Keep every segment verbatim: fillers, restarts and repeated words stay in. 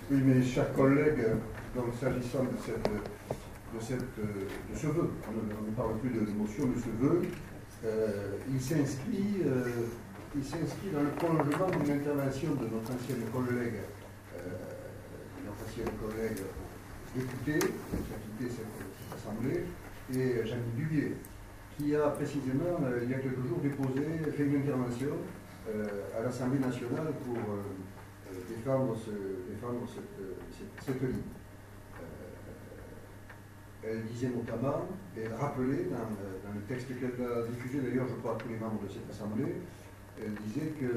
Oui, mes chers collègues, donc s'agissant de, cette, de, cette, de ce vœu, on ne, on ne parle plus de l'émotion, de ce vœu, euh, il s'inscrit euh, il s'inscrit dans le prolongement d'une intervention de notre ancienne collègue, euh, notre ancienne collègue députée, qui a quitté cette, cette assemblée, et Jean-Guy Dubier, qui a précisément, euh, il y a quelques jours, déposé, fait une intervention euh, à l'Assemblée nationale pour euh, défendre, ce, défendre cette, cette, cette ligne. Euh, elle disait notamment, et rappelait dans, dans le texte qu'elle a diffusé d'ailleurs, je crois, à tous les membres de cette Assemblée, elle disait que,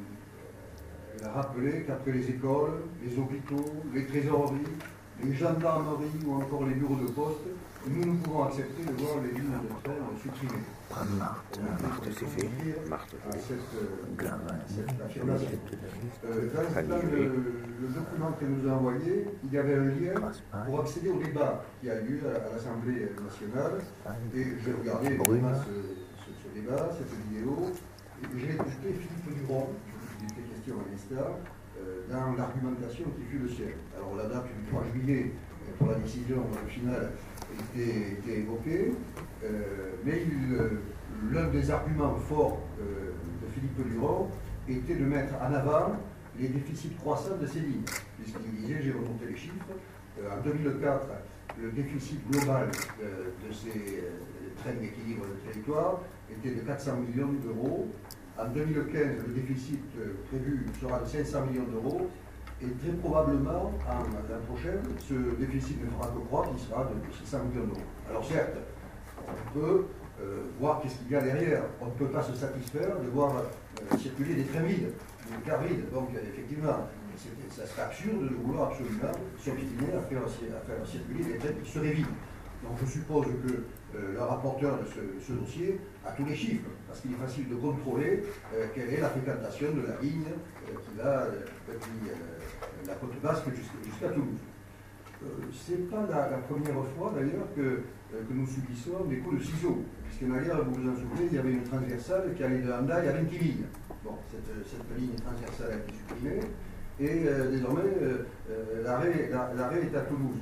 euh, elle a rappelé qu'après les écoles, les hôpitaux, les trésoreries, les gendarmeries ou encore les bureaux de poste, nous ne pouvons accepter de voir les lignes de train supprimées. Marthe, Marthe, c'est fait. Marthe, à cette, euh, à cette affirmation. Euh, dans, dans le, le document qu'elle nous a envoyé, il y avait un lien pour accéder au débat qui a lieu à, à l'Assemblée nationale. Et j'ai regardé évidemment ce, ce, ce débat, cette vidéo, et j'ai écouté Philippe Duron, il était question à l'instant, euh, dans l'argumentation qui fut le sien. Alors la date du trois juillet pour la décision finale était, était évoquée, euh, mais euh, l'un des arguments forts euh, de Philippe Duron était de mettre en avant les déficits croissants de ces lignes, puisqu'il disait, j'ai remonté les chiffres, euh, en deux mille quatre, le déficit global euh, de ces euh, trains d'équilibre de territoire était de quatre cents millions d'euros. En deux mille quinze, le déficit euh, prévu sera de cinq cents millions d'euros. Et très probablement, l'an prochain, ce déficit ne fera que croître, il sera de six cents millions d'euros. Alors certes, on peut euh, voir qu'est-ce qu'il y a derrière. On ne peut pas se satisfaire de voir euh, circuler des trains vides, des cars vides. Donc effectivement, ça serait absurde de vouloir absolument s'obstiner à faire, à faire circuler des trains qui seraient vides. Donc je suppose que euh, le rapporteur de ce, ce dossier a tous les chiffres, parce qu'il est facile de contrôler euh, quelle est la fréquentation de la ligne euh, qui va euh, depuis euh, la côte basque jusqu'à Toulouse. Euh, Ce n'est pas la, la première fois d'ailleurs que, euh, que nous subissons des coups de ciseaux, puisque d'ailleurs, vous vous en souvenez, il y avait une transversale qui allait de Handaï à Ventimille. Bon, cette, cette ligne transversale a été supprimée, et euh, désormais, euh, euh, l'arrêt la, est à Toulouse.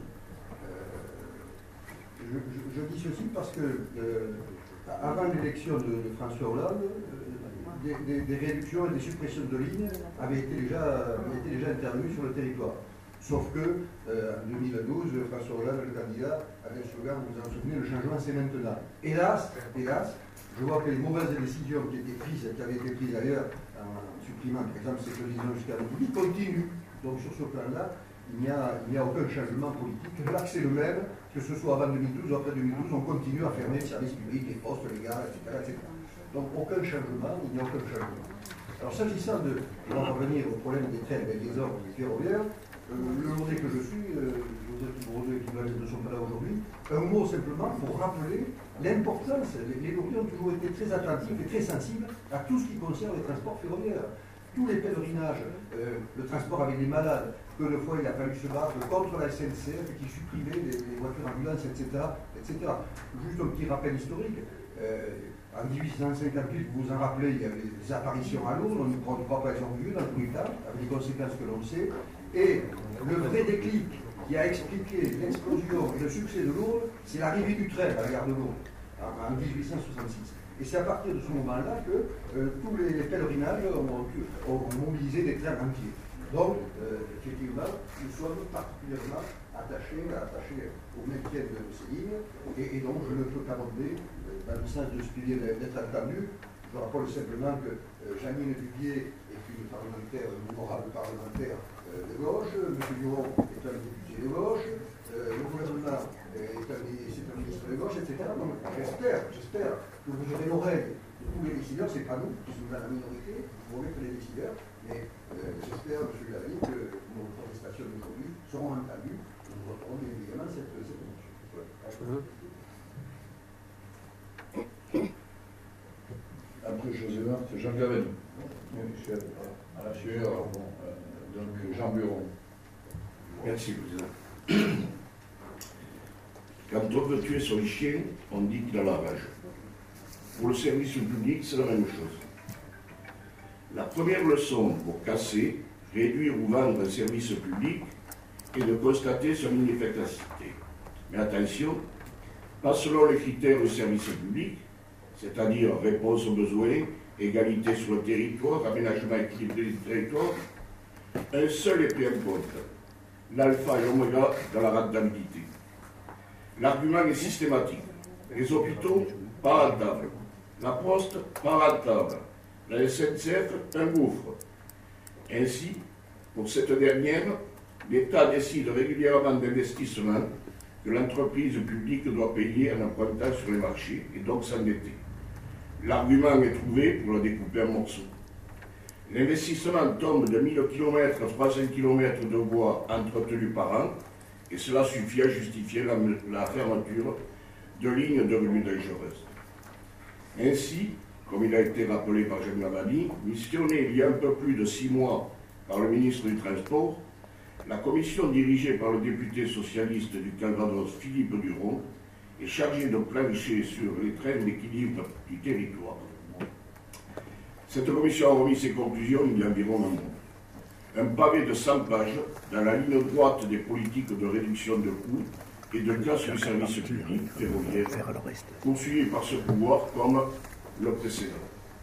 Je, je, je dis ceci parce que, euh, avant l'élection de, de François Hollande, euh, des, des, des réductions et des suppressions de lignes avaient été déjà, avaient été déjà intervenues sur le territoire. Sauf que, euh, en deux mille douze, François Hollande, le candidat, avait un slogan, vous vous en souvenez, le changement c'est maintenant. Hélas, hélas, je vois que les mauvaises décisions qui étaient prises, qui avaient été prises ailleurs, en supprimant par exemple ces prévisions jusqu'à Ventimille, continuent. Donc sur ce plan-là, il n'y a, a aucun changement politique. L'axe est le même, que ce soit avant deux mille douze ou après deux mille douze, on continue à fermer les services publics, les postes, les gares, et cetera, et cetera. Donc aucun changement, il n'y a aucun changement. Alors s'agissant de, on va revenir au problème des trains, des liaisons ferroviaires, euh, le journée que je suis, euh, Joseph Bourdieu et Kim ne sont pas là aujourd'hui, un mot simplement pour rappeler l'importance. Les, les lobbies ont toujours été très attentifs et très sensibles à tout ce qui concerne les transports ferroviaires. Tous les pèlerinages, euh, le transport avec les malades, que le fois il a fallu se battre contre la S N C F qui supprimait les, les voitures ambulances, et cetera, et cetera. Juste un petit rappel historique. Euh, en dix-huit cent cinquante-huit, vous vous en rappelez, il y avait des apparitions à Lourdes, on ne croit pas qu'elles ont eu dans tous les cas, avec les conséquences que l'on sait. Et le vrai déclic qui a expliqué l'explosion et le succès de Lourdes, c'est l'arrivée du train à la gare de Lourdes, en dix-huit cent soixante-six. Et c'est à partir de ce moment-là que euh, tous les, les pèlerinages ont, ont mobilisé des trains entiers. Donc, euh, effectivement, nous sommes particulièrement attachés, attachés au maintien de ces lignes, et, et donc je ne peux qu'abonder euh, dans le sens de ce qui vient d'être entendu. Je rappelle simplement que euh, Jean-Guy Dubier est une parlementaire, une honorable parlementaire euh, de gauche, M. Duron est un député de gauche, euh, le gouvernement est un, c'est un ministre de gauche, et cetera. Donc j'espère, j'espère que vous aurez l'oreille de tous les décideurs, c'est pas nous qui sommes dans la minorité, vous aurez que les décideurs, mais euh, j'espère, M. Gavin, que nos protestations d'aujourd'hui seront entendues, et nous voterons bien évidemment cette, cette motion. Ouais. Après José Marthe, Jean Gavin. Michel, à la sueur, bon, euh, donc Jean Buron. Merci, Président. Quand on veut tuer son chien, on dit qu'il a la rage. Pour le service public, c'est la même chose. La première leçon pour casser, réduire ou vendre un service public, et de constater son inefficacité. Mais attention, pas selon les critères du service public, c'est-à-dire réponse aux besoins, égalité sur le territoire, aménagement équilibré du territoire, un seul est pris en compte, l'alpha et l'oméga de la rentabilité. L'argument est systématique. Les hôpitaux, pas rentables. La poste, pas rentable. La S N C F, un gouffre. Ainsi, pour cette dernière, l'État décide régulièrement d'investissements que l'entreprise publique doit payer en empruntant sur les marchés et donc s'endetter. L'argument est trouvé pour le découper en morceaux. L'investissement tombe de mille kilomètres à trois cents kilomètres de voies entretenues par an, et cela suffit à justifier la, la fermeture de lignes devenues dangereuses. Ainsi, comme il a été rappelé par Jean Lavani, missionné il y a un peu plus de six mois par le ministre du Transport, la commission dirigée par le député socialiste du Calvados, Philippe Duron, est chargée de plancher sur les trains d'équilibre du territoire. Cette commission a remis ses conclusions il y a environ un mois. Un pavé de cent pages dans la ligne droite des politiques de réduction de coûts et de casse du service public ferroviaire, poursuivi par ce pouvoir comme le précédent.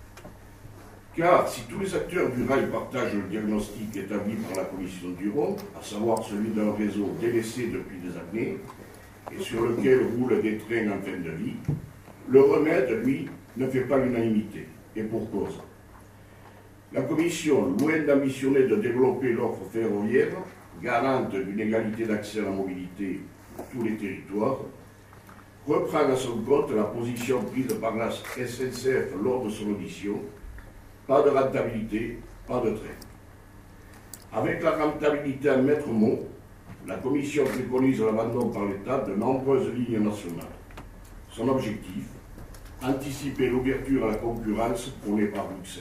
Car si tous les acteurs du rail partagent le diagnostic établi par la commission Duron, à savoir celui d'un réseau délaissé depuis des années et sur lequel roulent des trains en fin de vie, le remède, lui, ne fait pas l'unanimité, et pour cause. La Commission, loin d'ambitionner de développer l'offre ferroviaire, garante d'une égalité d'accès à la mobilité de tous les territoires, reprend à son compte la position prise par la S N C F lors de son audition. Pas de rentabilité, pas de train. Avec la rentabilité en maître mot, la Commission préconise l'abandon par l'État de nombreuses lignes nationales. Son objectif, anticiper l'ouverture à la concurrence prônée par Bruxelles.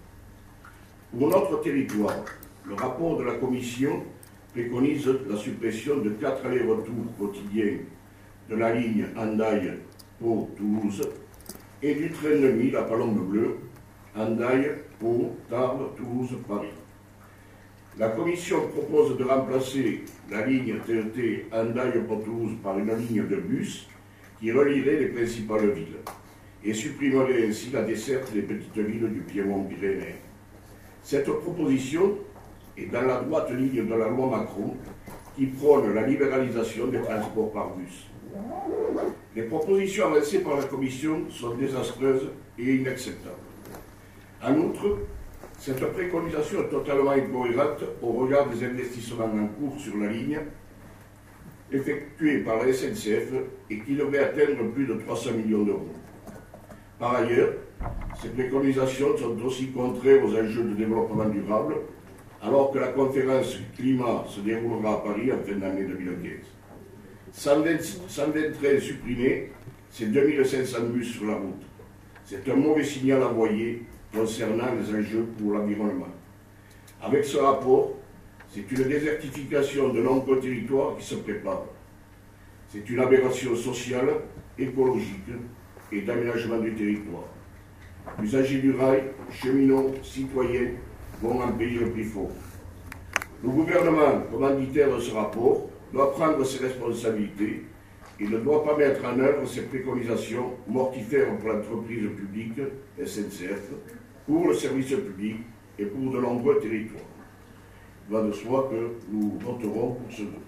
Pour notre territoire, le rapport de la Commission préconise la suppression de quatre allers-retours quotidiens de la ligne Hendaye-Pau-Toulouse et du train de nuit, la Palombe Bleue, Hendaye-Pau, Tarbes, Toulouse, Paris. La Commission propose de remplacer la ligne T E T Hendaye-Pau-Toulouse par une ligne de bus qui relierait les principales villes et supprimerait ainsi la desserte des petites villes du Piémont-Pyrénées. Cette proposition est dans la droite ligne de la loi Macron qui prône la libéralisation des transports par bus. Les propositions avancées par la Commission sont désastreuses et inacceptables. En outre, cette préconisation est totalement incohérente au regard des investissements en cours sur la ligne effectués par la S N C F et qui devraient atteindre plus de trois cents millions d'euros. Par ailleurs, ces préconisations sont aussi contraires aux enjeux de développement durable, alors que la conférence climat se déroulera à Paris en fin d'année deux mille quinze. cent vingt trains supprimés, c'est deux mille cinq cents bus sur la route. C'est un mauvais signal envoyé concernant les enjeux pour l'environnement. Avec ce rapport, c'est une désertification de nombreux territoires qui se prépare. C'est une aberration sociale, écologique et d'aménagement du territoire. Usagers du rail, cheminots, citoyens vont en payer le prix fort. Le gouvernement, commanditaire de ce rapport, doit prendre ses responsabilités et ne doit pas mettre en œuvre ses préconisations mortifères pour l'entreprise publique S N C F, pour le service public et pour de nombreux territoires. Il va de soi que nous voterons pour ce vote.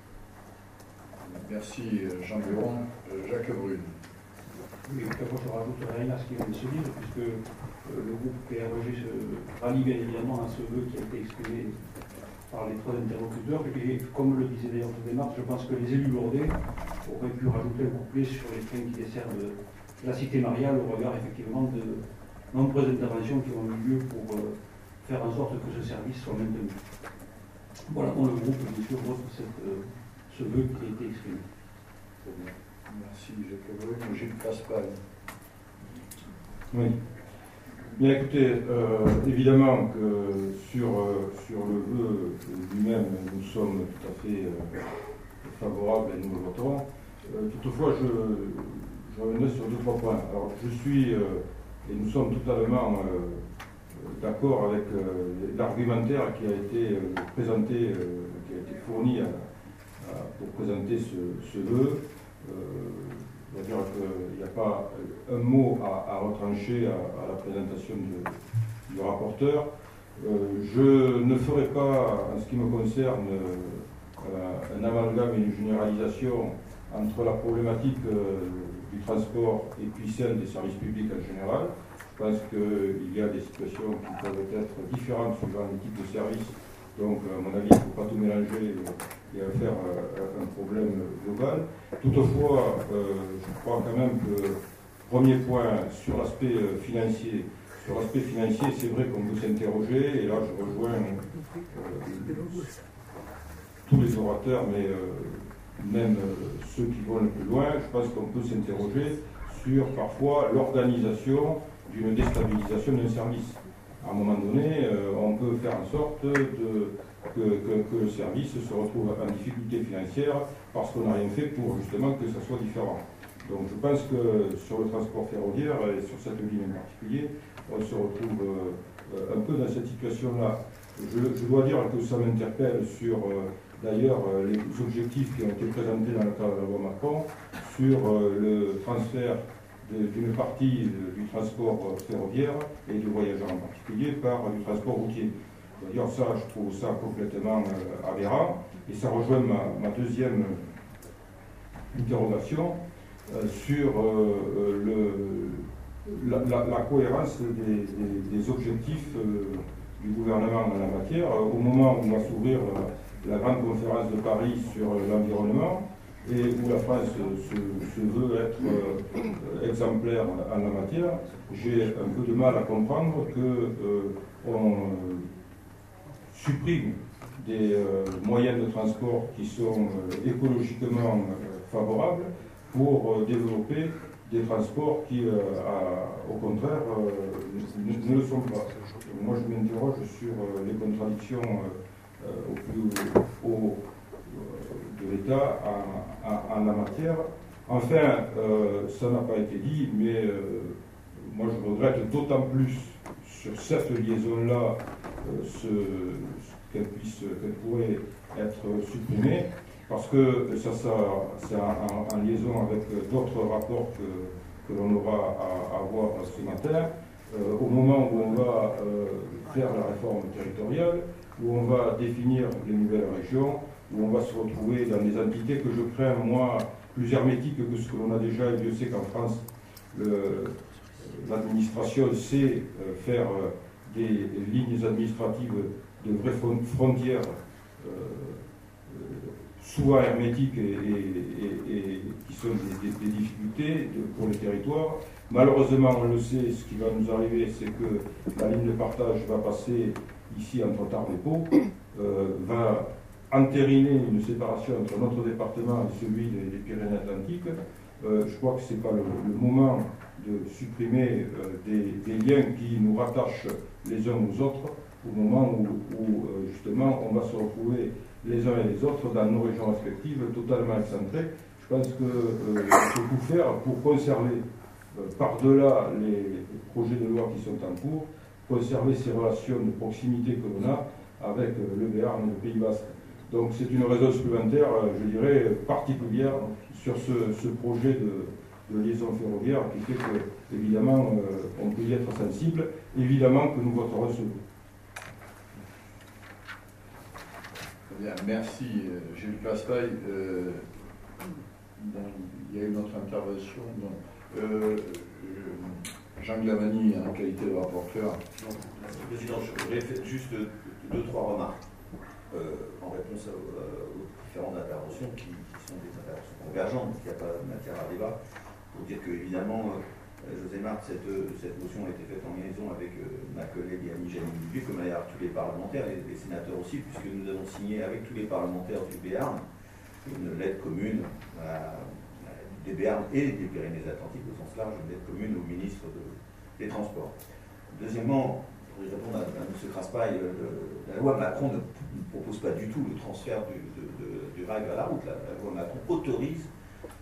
Merci Jean Buron. Jacques Brune. Oui, moi je rajoute rien à ce qui vient de se dire, puisque euh, le groupe P R E G se rallie bien évidemment à ce vœu qui a été exprimé par les trois interlocuteurs. Et comme le disait d'ailleurs Démarche, je pense que les élus lourdais auraient pu rajouter un couplet sur les trains qui desservent la cité mariale au regard effectivement de nombreuses interventions qui ont eu lieu pour euh, faire en sorte que ce service soit maintenu. Voilà, pour le groupe, bien sûr, vote cette, euh, ce vœu qui a été exprimé. Merci Jacques Brune. Gilles Pascal. Oui. Bien écoutez, euh, évidemment que sur, euh, sur le vœu lui-même, nous sommes tout à fait euh, favorables et nous le voterons. Euh, toutefois, je, je reviendrai sur deux, trois points. Alors, je suis, euh, et nous sommes totalement euh, d'accord avec euh, l'argumentaire qui a été euh, présenté, euh, qui a été fourni à, à, pour présenter ce, ce vœu. Euh, on va dire qu'il n'y a pas un mot à, à retrancher à, à la présentation de, du rapporteur. Euh, je ne ferai pas, en ce qui me concerne, euh, un amalgame et une généralisation entre la problématique euh, du transport et puis celle des services publics en général. Je pense qu'il y a des situations qui peuvent être différentes suivant les types de services. Donc, à mon avis, il ne faut pas tout mélanger et, et faire euh, un problème global. Toutefois, euh, je crois quand même que, premier point, sur l'aspect euh, financier, sur l'aspect financier, c'est vrai qu'on peut s'interroger, et là je rejoins euh, tous les orateurs, mais euh, même euh, ceux qui vont le plus loin, je pense qu'on peut s'interroger sur parfois l'organisation d'une déstabilisation d'un service. À un moment donné, euh, on peut faire en sorte de, que, que, que le service se retrouve en difficulté financière parce qu'on n'a rien fait pour justement que ça soit différent. Donc je pense que sur le transport ferroviaire et sur cette ligne en particulier, on se retrouve euh, un peu dans cette situation-là. Je, je dois dire que ça m'interpelle sur euh, d'ailleurs euh, les objectifs qui ont été présentés dans le cadre de la loi Macron sur euh, le transfert d'une partie du transport ferroviaire et du voyageur en particulier par du transport routier. D'ailleurs, ça, je trouve ça complètement euh, aberrant, et ça rejoint ma, ma deuxième interrogation euh, sur euh, le, la, la, la cohérence des, des, des objectifs euh, du gouvernement en la matière. Au moment où on va s'ouvrir la, la grande conférence de Paris sur l'environnement, et où la France se, se veut être euh, exemplaire en la matière, j'ai un peu de mal à comprendre qu'on euh, supprime des euh, moyens de transport qui sont euh, écologiquement euh, favorables pour euh, développer des transports qui, euh, à, au contraire, euh, ne, ne le sont pas. Moi, je m'interroge sur euh, les contradictions euh, euh, au plus haut de l'État en, en, en la matière. Enfin, euh, ça n'a pas été dit, mais euh, moi je regrette d'autant plus sur cette liaison-là euh, ce, qu'elle puisse, qu'elle pourrait être supprimée, parce que ça, ça c'est en, en liaison avec d'autres rapports que, que l'on aura à, à voir ce matin. Euh, au moment où on va euh, faire la réforme territoriale, où on va définir les nouvelles régions, où on va se retrouver dans des entités que je crains, moi, plus hermétiques que ce que l'on a déjà, et Dieu sait qu'en France, l'administration sait euh, faire euh, des, des lignes administratives de vraies frontières, euh, euh, souvent hermétiques et, et, et, et qui sont des, des, des difficultés de, pour les territoires. Malheureusement, on le sait, ce qui va nous arriver, c'est que la ligne de partage va passer ici entre Tarbes et Pau, euh, va entériner une séparation entre notre département et celui des, des Pyrénées-Atlantiques. Euh, je crois que ce n'est pas le, le moment de supprimer euh, des, des liens qui nous rattachent les uns aux autres, au moment où, où euh, justement on va se retrouver les uns et les autres dans nos régions respectives totalement excentrées. Je pense qu'il euh, faut tout faire pour conserver euh, par-delà les, les projets de loi qui sont en cours, conserver ces relations de proximité que l'on a avec euh, le Béarn et le Pays Basque. Donc c'est une raison supplémentaire, je dirais, particulière sur ce, ce projet de, de liaison ferroviaire qui fait que, évidemment, euh, on peut y être sensible, évidemment que nous voterons ce. Très bien, merci Gilles Castaille. Euh, il y a une autre intervention. Euh, Jean Glavani, en qualité de rapporteur. Non, Monsieur le Président, je voudrais faire juste deux, deux trois remarques. Euh, en réponse à, euh, aux différentes interventions qui, qui sont des interventions convergentes, il n'y a pas de matière à débat, pour dire que évidemment, euh, José Marc, cette, cette motion a été faite en liaison avec euh, ma collègue Annie Janine-Dubuc, comme d'ailleurs tous les parlementaires, les, les sénateurs aussi, puisque nous avons signé avec tous les parlementaires du Béarn une lettre commune à, à, des Béarn et des Pyrénées-Atlantiques, au sens large, une lettre commune au ministre de, des Transports. Deuxièmement, pour répondre à, à M. Craspail, le, la loi Macron ne, ne propose pas du tout le transfert du, de, de, du rail vers la route. La, la loi Macron autorise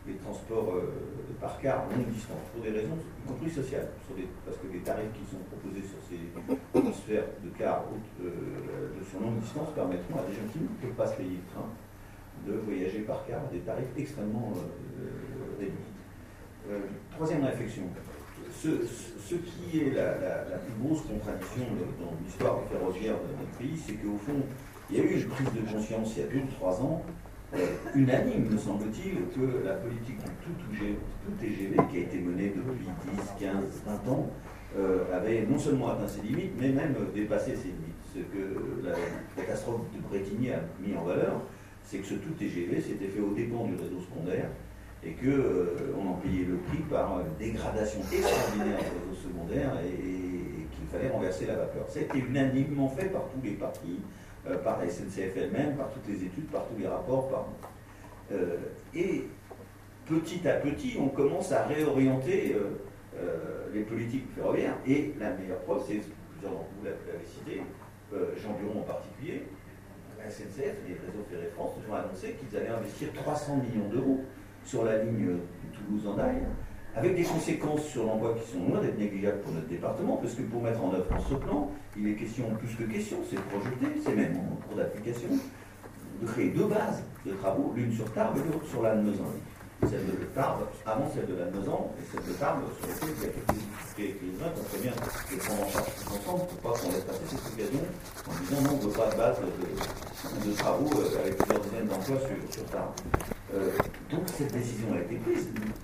les transports euh, par car longue distance, pour des raisons, y compris sociales, sur des, parce que les tarifs qui sont proposés sur ces transferts de cars euh, de, sur longue distance permettront à des gens qui ne peuvent pas se payer le train de voyager par car à des tarifs extrêmement euh, réduits. Euh, troisième réflexion, ce, ce qui est la, la, la plus grosse contradiction dans l'histoire ferroviaire de notre pays, c'est qu'au fond, il y a eu une prise de conscience il y a deux ou trois ans, Euh, unanime, me semble-t-il, que la politique du tout, tout T G V, qui a été menée depuis dix, quinze, vingt ans, euh, avait non seulement atteint ses limites, mais même dépassé ses limites. Ce que la catastrophe de Bretigny a mis en valeur, c'est que ce tout T G V s'était fait aux dépens du réseau secondaire et qu'on euh, en payait le prix par une dégradation extraordinaire du réseau secondaire et, et qu'il fallait renverser la vapeur. Ça a été unanimement fait par tous les partis, Euh, par la S N C F elle-même, par toutes les études, par tous les rapports. Par... Euh, et petit à petit, on commence à réorienter euh, euh, les politiques ferroviaires. Et la meilleure preuve, c'est, plusieurs d'entre vous l'avez cité, euh, Jean Buron en particulier, la S N C F et les réseaux Ferré France nous ont annoncé qu'ils allaient investir trois cents millions d'euros sur la ligne Toulouse-Andaille, avec des conséquences sur l'emploi qui sont loin d'être négligeables pour notre département, parce que pour mettre en œuvre ce plan, il est question, plus que question, c'est projeté, c'est même en cours d'application, de créer deux bases de travaux, l'une sur Tarbes et l'autre sur Lannemezan. Celle de Tarbes avant celle de Lannemezan, et celle de Tarbes sur laquelle il y a quelques difficultés avec les humains qu'on ferait bien les prendre en charge tous ensemble pour pas qu'on laisse passer cette occasion en disant non, on ne veut pas de base de, de travaux avec plusieurs dizaines d'emplois sur, sur Tarbes. Euh, donc cette décision a été prise,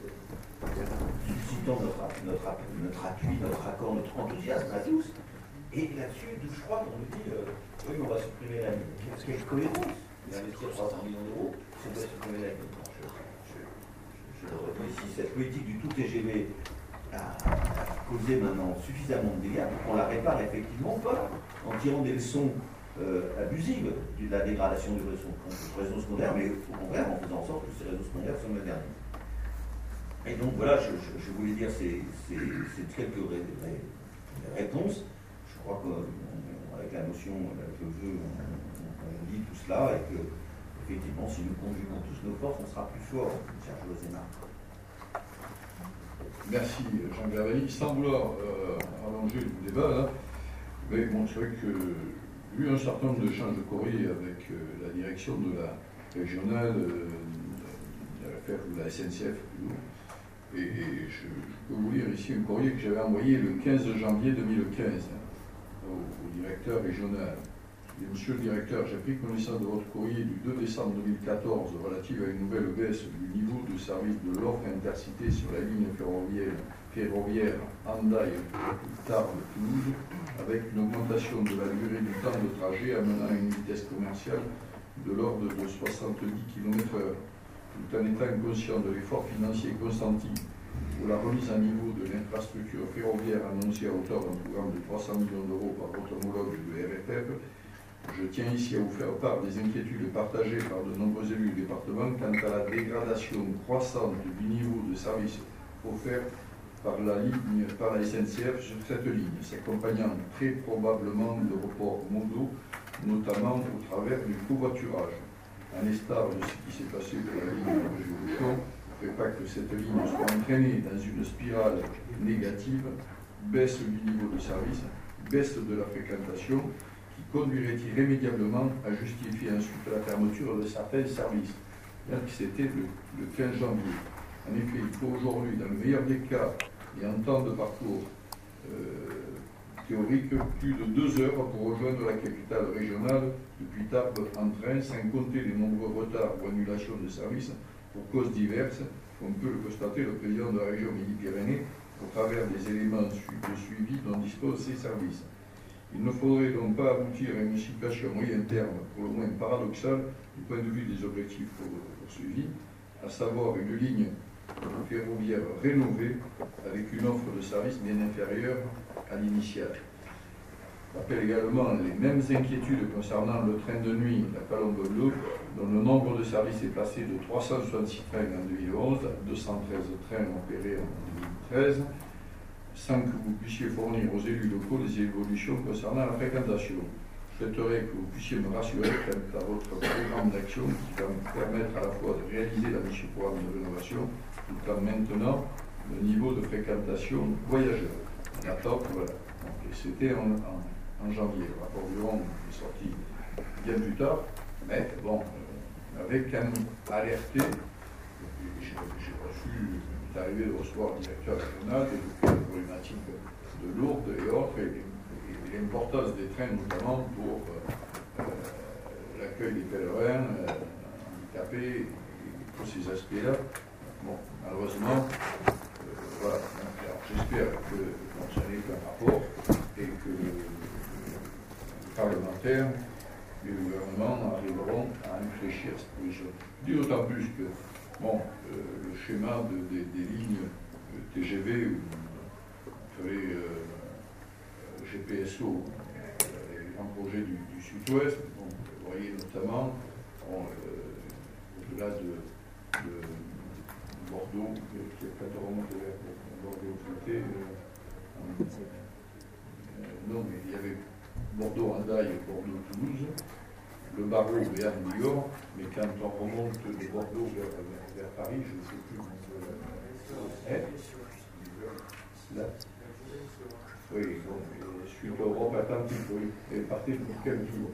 suscitant notre, notre, notre appui, notre accord, notre enthousiasme à tous. Et là-dessus, je crois qu'on nous dit euh, oui, mais on va supprimer la ligne. Parce qu'il y a une cohérence. Il a investi trois cents millions d'euros, c'est de supprimer la ligne. Je, je, je le redis ici, cette politique du tout T G V a, a causé maintenant suffisamment de dégâts pour qu'on la répare effectivement pas en tirant des leçons euh, abusives de la dégradation du réseau, du réseau secondaire, mais au contraire en faisant en sorte que ces réseaux secondaires se modernisent. Et donc voilà, je, je, je voulais dire ces, ces, ces quelques ré, ré, réponses. Je crois qu'avec la notion, avec le jeu, on, on, on dit tout cela et que, effectivement, si nous conjuguons tous nos forces, on sera plus fort, cher José Marc. Merci Jean Glavany. Sans vouloir euh, allonger le débat, là, mais bon, c'est vrai que, vu un certain nombre de changes de courrier avec euh, la direction de la régionale, euh, de la F F ou de la S N C F, et, et je, je peux vous lire ici un courrier que j'avais envoyé le quinze janvier deux mille quinze. Au, au directeur régional. Et monsieur le directeur, j'ai pris connaissance de votre courrier du deux décembre deux mille quatorze relative à une nouvelle baisse du niveau de service de l'offre intercité sur la ligne ferroviaire, ferroviaire Andaille-Tarbes-Toulouse, avec une augmentation de la durée du temps de trajet amenant à une vitesse commerciale de l'ordre de soixante-dix kilomètres heure, tout en étant conscient de l'effort financier consenti pour la remise à niveau de l'infrastructure ferroviaire annoncée à hauteur d'un programme de trois cents millions d'euros par votre homologue de R F F, je tiens ici à vous faire part des inquiétudes partagées par de nombreux élus du département quant à la dégradation croissante du niveau de service offert par la, ligne, par la S N C F sur cette ligne, s'accompagnant très probablement de reports modaux, notamment au travers du covoiturage. À l'instar de ce qui s'est passé pour la ligne Angers-Bouchon, ne fait pas que cette ligne soit entraînée dans une spirale négative, baisse du niveau de service, baisse de la fréquentation, qui conduirait irrémédiablement à justifier ensuite la fermeture de certains services. C'était le, le quinze janvier. En effet, il faut aujourd'hui, dans le meilleur des cas, et en temps de parcours euh, théorique, plus de deux heures pour rejoindre la capitale régionale depuis Tarbes en train, sans compter les nombreux retards ou annulations de services pour causes diverses, comme peut le constater le président de la région Midi-Pyrénées au travers des éléments de suivi dont disposent ces services. Il ne faudrait donc pas aboutir à une situation moyen terme, pour le moins paradoxale, du point de vue des objectifs poursuivis, à savoir une ligne ferroviaire rénovée avec une offre de service bien inférieure à l'initiale. Je rappelle également les mêmes inquiétudes concernant le train de nuit, la Colombe Bleue, dont le nombre de services est passé de trois cent soixante-six trains en deux mille onze à deux cent treize trains opérés en deux mille treize, sans que vous puissiez fournir aux élus locaux des évolutions concernant la fréquentation. je souhaiterais que vous puissiez me rassurer quant à votre programme d'action qui va me permettre à la fois de réaliser la mission programme de rénovation tout en maintenant le niveau de fréquentation voyageurs. On attend, voilà. Donc, et c'était en, en, en janvier. Le rapport du Rhône est sorti bien plus tard, mais bon, euh, avec quand même alerté. J'ai reçu, il est arrivé de recevoir le directeur régional, d'évoquer les problématiques de Lourdes et autres, et, et l'importance des trains notamment pour euh, euh, l'accueil des pèlerins, euh, handicapés, et, et tous ces aspects-là. Bon, malheureusement, euh, voilà. J'espère que bon, ça n'est qu'un rapport et que les parlementaires et le gouvernement arriveront à réfléchir à cette position. Je dis d'autant plus que bon, euh, le schéma de, de, des lignes T G V, où on ferait euh, G P S O, euh, les grands projets du, du sud-ouest, bon, vous voyez notamment bon, euh, au-delà de, de Bordeaux, qui est quand on remonte vers Bordeaux côté, euh, euh, non, mais il y avait Bordeaux-Hendaye et Bordeaux-Toulouse, le barreau vers Niort, mais quand on remonte de Bordeaux vers, vers, vers Paris, je ne sais plus. Euh, là. Oui, bon, suite à Europe Atlantique, oui, et partez pour quel tour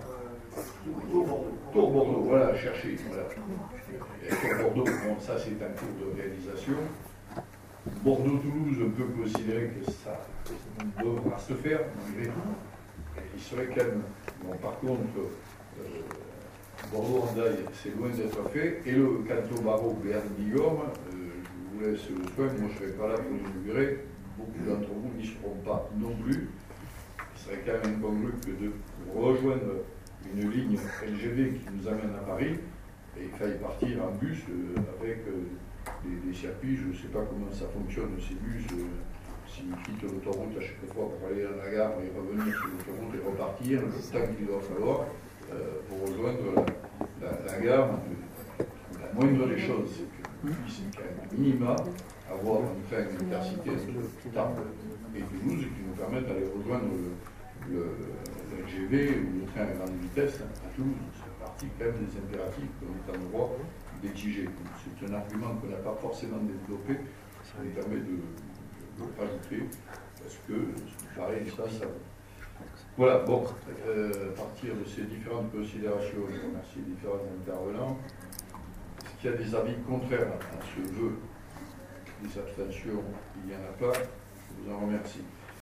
Tour Bordeaux. Tour Bordeaux, voilà, cherchez. Voilà. Et Tour Bordeaux, bon, ça c'est un cours de réalisation. Bordeaux-Toulouse, on peut considérer que ça devra se faire, malgré tout. Il serait quand même, bon, par contre, euh, Bordeaux-Hendaye, c'est loin d'être fait. Et le canton barreau Béarn-Bigorre, euh, je vous laisse le soin, moi je ne serai pas là pour l'inaugurer. Beaucoup d'entre vous n'y seront pas non plus. Il serait quand même incongru que de rejoindre une ligne L G V qui nous amène à Paris et il faille partir en bus euh, avec euh, des, des circuits. Je ne sais pas comment ça fonctionne ces bus. Euh, S'ils quittent l'autoroute à chaque fois pour aller à la gare et revenir sur l'autoroute et repartir, le temps qu'il doit falloir euh, pour rejoindre la, la, la gare. La moindre des choses, c'est que c'est quand même un minima avoir un train intercité entre Tarbes et Toulouse qui nous permettent d'aller rejoindre le, le, le L G V ou le train à grande vitesse à Toulouse. C'est partie quand même des impératifs qu'on est en droit d'exiger. C'est un argument qu'on n'a pas forcément développé, ça nous permet de, de, de rajouter, parce que ça paraît indispensable. Voilà, bon, euh, à partir de ces différentes considérations, je remercie les différents intervenants. Est-ce qu'il y a des avis contraires à ce vœu? Des abstentions, il n'y en a pas. Je vous en remercie.